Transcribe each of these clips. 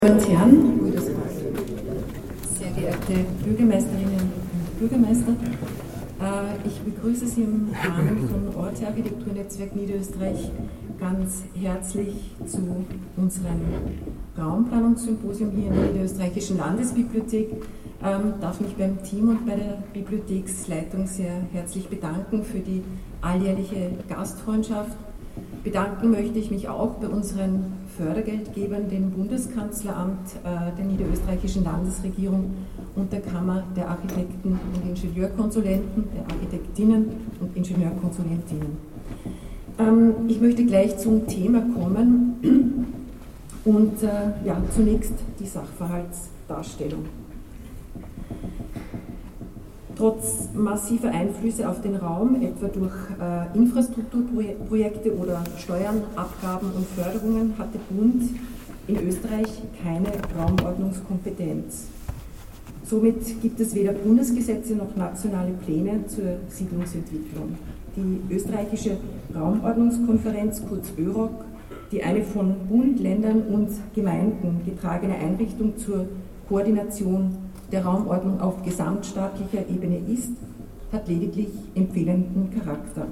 Meine Damen und Herren, sehr geehrte Bürgermeisterinnen und Bürgermeister, ich begrüße Sie im Rahmen von Orte Architekturnetzwerk Niederösterreich ganz herzlich zu unserem Raumplanungssymposium hier in der Niederösterreichischen Landesbibliothek. Darf mich beim Team und bei der Bibliotheksleitung sehr herzlich bedanken für die alljährliche Gastfreundschaft. Bedanken möchte ich mich auch bei unseren Fördergeldgebern, dem Bundeskanzleramt, der Niederösterreichischen Landesregierung und der Kammer der Architekten und Ingenieurkonsulenten, der Architektinnen und Ingenieurkonsulentinnen. Ich möchte gleich zum Thema kommen und zunächst die Sachverhaltsdarstellung. Trotz massiver Einflüsse auf den Raum, etwa durch Infrastrukturprojekte oder Steuern, Abgaben und Förderungen, hat der Bund in Österreich keine Raumordnungskompetenz. Somit gibt es weder Bundesgesetze noch nationale Pläne zur Siedlungsentwicklung. Die österreichische Raumordnungskonferenz, kurz ÖROC, die eine von Bund, Ländern und Gemeinden getragene Einrichtung zur Koordination der Raumordnung auf gesamtstaatlicher Ebene ist, hat lediglich empfehlenden Charakter.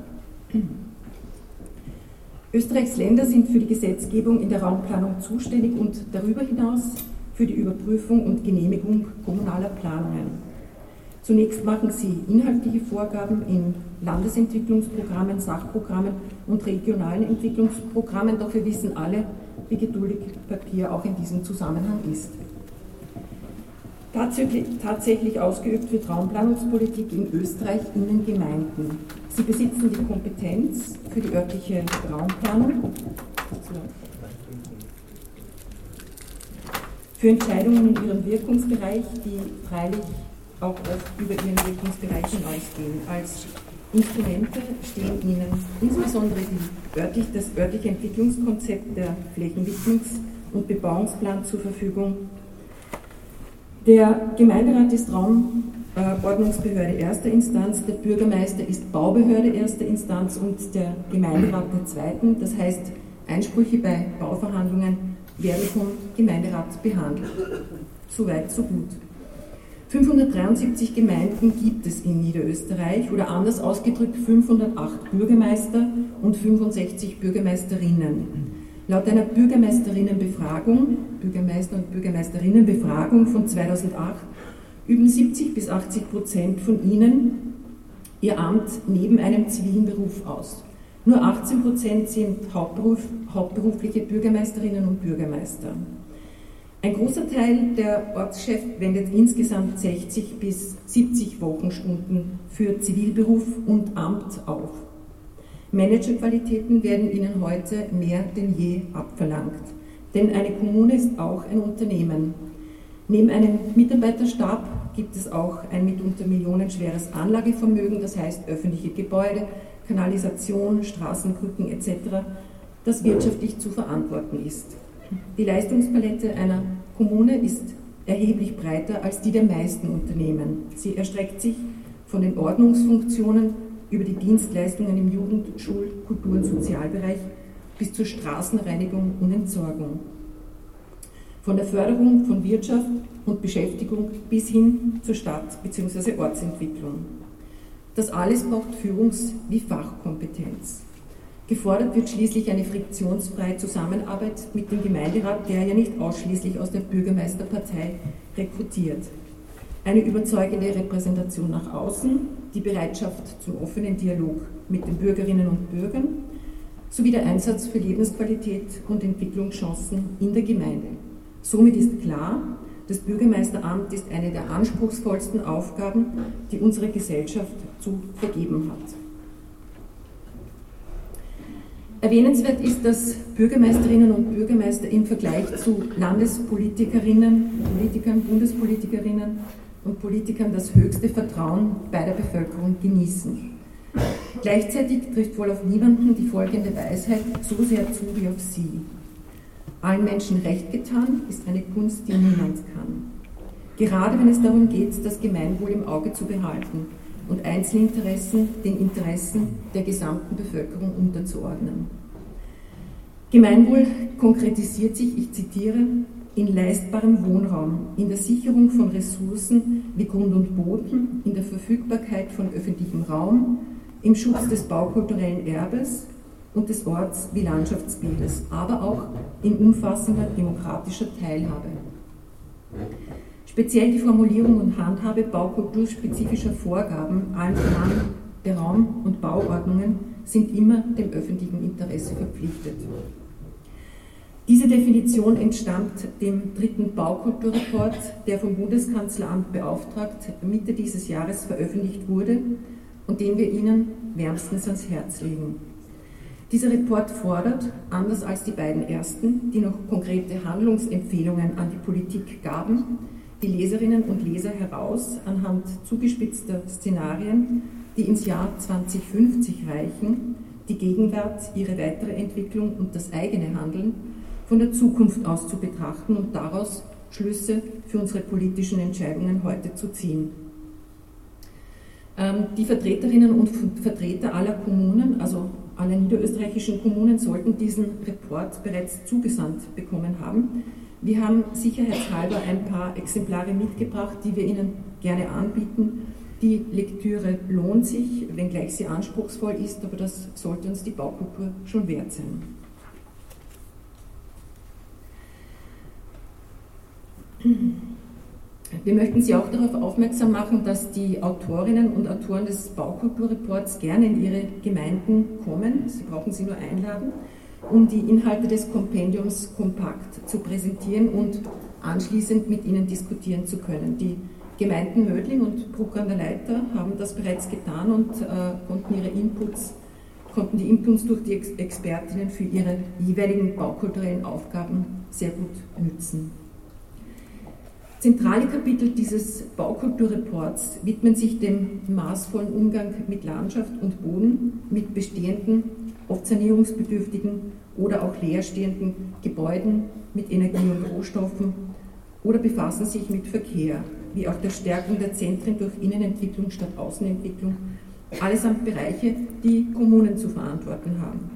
Österreichs Länder sind für die Gesetzgebung in der Raumplanung zuständig und darüber hinaus für die Überprüfung und Genehmigung kommunaler Planungen. Zunächst machen sie inhaltliche Vorgaben in Landesentwicklungsprogrammen, Sachprogrammen und regionalen Entwicklungsprogrammen, doch wir wissen alle, wie geduldig Papier auch in diesem Zusammenhang ist. Tatsächlich ausgeübt wird Raumplanungspolitik in Österreich in den Gemeinden. Sie besitzen die Kompetenz für die örtliche Raumplanung, für Entscheidungen in ihrem Wirkungsbereich, die freilich auch oft über ihren Wirkungsbereich hinausgehen. Als Instrumente stehen ihnen insbesondere das örtliche Entwicklungskonzept, der Flächenwidmungs- und Bebauungsplan zur Verfügung. Der Gemeinderat ist Raumordnungsbehörde erster Instanz, der Bürgermeister ist Baubehörde erster Instanz und der Gemeinderat der zweiten. Das heißt, Einsprüche bei Bauverhandlungen werden vom Gemeinderat behandelt. Soweit, so gut. 573 Gemeinden gibt es in Niederösterreich oder anders ausgedrückt 508 Bürgermeister und 65 Bürgermeisterinnen. Laut einer Bürgermeister- und Bürgermeisterinnenbefragung von 2008 üben 70-80% von ihnen ihr Amt neben einem zivilen Beruf aus. Nur 18% sind hauptberufliche Bürgermeisterinnen und Bürgermeister. Ein großer Teil der Ortschefs wendet insgesamt 60 bis 70 Wochenstunden für Zivilberuf und Amt auf. Managerqualitäten werden ihnen heute mehr denn je abverlangt. Denn eine Kommune ist auch ein Unternehmen. Neben einem Mitarbeiterstab gibt es auch ein mitunter millionenschweres Anlagevermögen, das heißt öffentliche Gebäude, Kanalisation, Straßen, Brücken etc., das wirtschaftlich zu verantworten ist. Die Leistungspalette einer Kommune ist erheblich breiter als die der meisten Unternehmen. Sie erstreckt sich von den Ordnungsfunktionen über die Dienstleistungen im Jugend-, Schul-, Kultur- und Sozialbereich bis zur Straßenreinigung und Entsorgung. Von der Förderung von Wirtschaft und Beschäftigung bis hin zur Stadt- bzw. Ortsentwicklung. Das alles braucht Führungs- wie Fachkompetenz. Gefordert wird schließlich eine friktionsfreie Zusammenarbeit mit dem Gemeinderat, der ja nicht ausschließlich aus der Bürgermeisterpartei rekrutiert. Eine überzeugende Repräsentation nach außen, die Bereitschaft zum offenen Dialog mit den Bürgerinnen und Bürgern sowie der Einsatz für Lebensqualität und Entwicklungschancen in der Gemeinde. Somit ist klar, das Bürgermeisteramt ist eine der anspruchsvollsten Aufgaben, die unsere Gesellschaft zu vergeben hat. Erwähnenswert ist, dass Bürgermeisterinnen und Bürgermeister im Vergleich zu Landespolitikerinnen, Politikern, Bundespolitikerinnen und Politikern das höchste Vertrauen bei der Bevölkerung genießen. Gleichzeitig trifft wohl auf niemanden die folgende Weisheit so sehr zu wie auf sie. Allen Menschen recht getan ist eine Kunst, die niemand kann. Gerade wenn es darum geht, das Gemeinwohl im Auge zu behalten und Einzelinteressen den Interessen der gesamten Bevölkerung unterzuordnen. Gemeinwohl konkretisiert sich, ich zitiere, in leistbarem Wohnraum, in der Sicherung von Ressourcen wie Grund und Boden, in der Verfügbarkeit von öffentlichem Raum, im Schutz des baukulturellen Erbes und des Orts wie Landschaftsbildes, aber auch in umfassender demokratischer Teilhabe. Speziell die Formulierung und Handhabe baukulturspezifischer Vorgaben, allen voran der Raum- und Bauordnungen, sind immer dem öffentlichen Interesse verpflichtet. Diese Definition entstammt dem 3. Baukulturreport, der vom Bundeskanzleramt beauftragt Mitte dieses Jahres veröffentlicht wurde und den wir Ihnen wärmstens ans Herz legen. Dieser Report fordert, anders als die beiden ersten, die noch konkrete Handlungsempfehlungen an die Politik gaben, die Leserinnen und Leser heraus, anhand zugespitzter Szenarien, die ins Jahr 2050 reichen, die Gegenwart, ihre weitere Entwicklung und das eigene Handeln von der Zukunft aus zu betrachten und daraus Schlüsse für unsere politischen Entscheidungen heute zu ziehen. Die Vertreterinnen und Vertreter aller Kommunen, also aller niederösterreichischen Kommunen, sollten diesen Report bereits zugesandt bekommen haben. Wir haben sicherheitshalber ein paar Exemplare mitgebracht, die wir Ihnen gerne anbieten. Die Lektüre lohnt sich, wenngleich sie anspruchsvoll ist, aber das sollte uns die Baukultur schon wert sein. Wir möchten Sie auch darauf aufmerksam machen, dass die Autorinnen und Autoren des Baukulturreports gerne in Ihre Gemeinden kommen. Sie brauchen sie nur einladen, um die Inhalte des Kompendiums kompakt zu präsentieren und anschließend mit Ihnen diskutieren zu können. Die Gemeinden Mödling und Bruck an der Leitha haben das bereits getan und konnten die Inputs durch die Expertinnen für ihre jeweiligen baukulturellen Aufgaben sehr gut nützen. Zentrale Kapitel dieses Baukulturreports widmen sich dem maßvollen Umgang mit Landschaft und Boden, mit bestehenden, oft sanierungsbedürftigen oder auch leerstehenden Gebäuden, mit Energie und Rohstoffen oder befassen sich mit Verkehr, wie auch der Stärkung der Zentren durch Innenentwicklung statt Außenentwicklung, allesamt Bereiche, die Kommunen zu verantworten haben.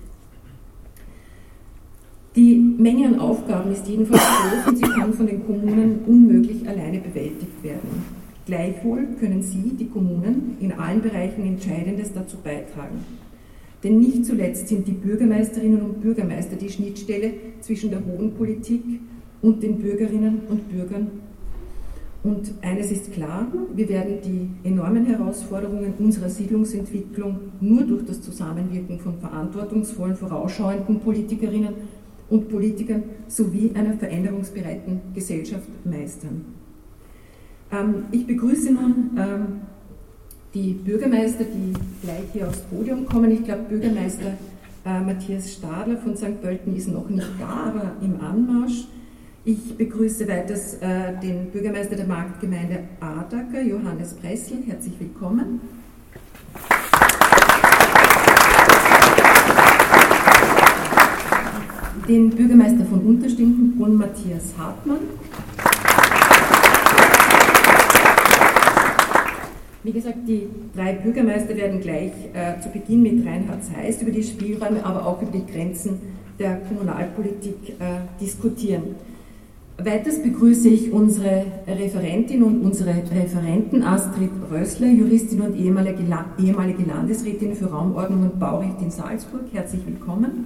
Die Menge an Aufgaben ist jedenfalls groß und sie kann von den Kommunen unmöglich alleine bewältigt werden. Gleichwohl können Sie, die Kommunen, in allen Bereichen Entscheidendes dazu beitragen. Denn nicht zuletzt sind die Bürgermeisterinnen und Bürgermeister die Schnittstelle zwischen der hohen Politik und den Bürgerinnen und Bürgern. Und eines ist klar, wir werden die enormen Herausforderungen unserer Siedlungsentwicklung nur durch das Zusammenwirken von verantwortungsvollen, vorausschauenden Politikerinnen und Politikern sowie einer veränderungsbereiten Gesellschaft meistern. Ich begrüße nun die Bürgermeister, die gleich hier aufs Podium kommen. Ich glaube, Bürgermeister Matthias Stadler von St. Pölten ist noch nicht da, aber im Anmarsch. Ich begrüße weiters den Bürgermeister der Marktgemeinde Adacker, Johannes Pressl. Herzlich willkommen. Den Bürgermeister von Unterstinkenbrunn, Matthias Hartmann. Wie gesagt, die drei Bürgermeister werden gleich zu Beginn mit Reinhard Seist über die Spielräume, aber auch über die Grenzen der Kommunalpolitik diskutieren. Weiters begrüße ich unsere Referentin und unsere Referenten Astrid Rössler, Juristin und ehemalige Landesrätin für Raumordnung und Baurecht in Salzburg. Herzlich willkommen.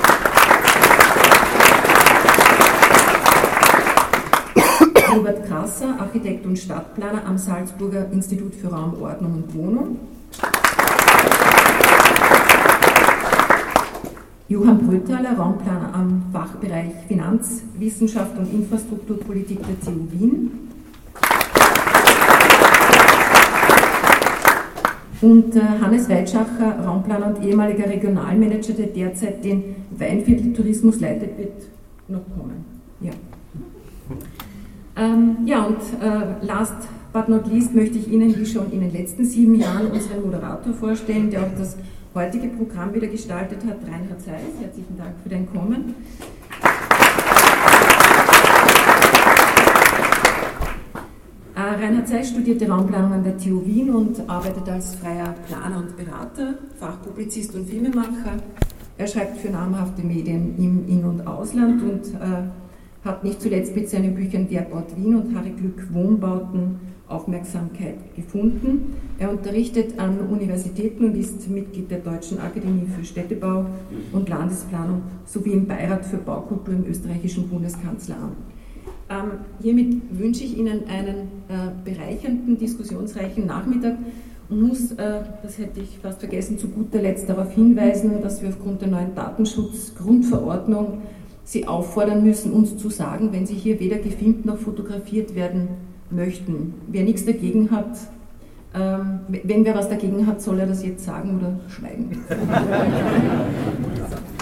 Robert Krasser, Architekt und Stadtplaner am Salzburger Institut für Raumordnung und Wohnung. Johann Bröthaler, Raumplaner am Fachbereich Finanzwissenschaft und Infrastrukturpolitik der TU Wien. Und Hannes Weitschacher, Raumplaner und ehemaliger Regionalmanager, der derzeit den Weinviertel-Tourismus leitet, wird noch kommen. Ja. Last but not least möchte ich Ihnen, wie schon in den letzten 7 Jahren, unseren Moderator vorstellen, der auch das heutige Programm wieder gestaltet hat, Reinhard Seist. Herzlichen Dank für dein Kommen. Reinhard Seist studierte Raumplanung an der TU Wien und arbeitet als freier Planer und Berater, Fachpublizist und Filmemacher. Er schreibt für namhafte Medien im In- und Ausland und hat nicht zuletzt mit seinen Büchern Der baut Wien und Harry Glück Wohnbauten Aufmerksamkeit gefunden. Er unterrichtet an Universitäten und ist Mitglied der Deutschen Akademie für Städtebau und Landesplanung sowie im Beirat für Baukultur im österreichischen Bundeskanzleramt. Hiermit wünsche ich Ihnen einen bereichernden, diskussionsreichen Nachmittag und muss, das hätte ich fast vergessen, zu guter Letzt darauf hinweisen, dass wir aufgrund der neuen Datenschutzgrundverordnung Sie auffordern müssen, uns zu sagen, wenn Sie hier weder gefilmt noch fotografiert werden möchten. Wer nichts dagegen hat, wenn wer was dagegen hat, soll er das jetzt sagen oder schweigen.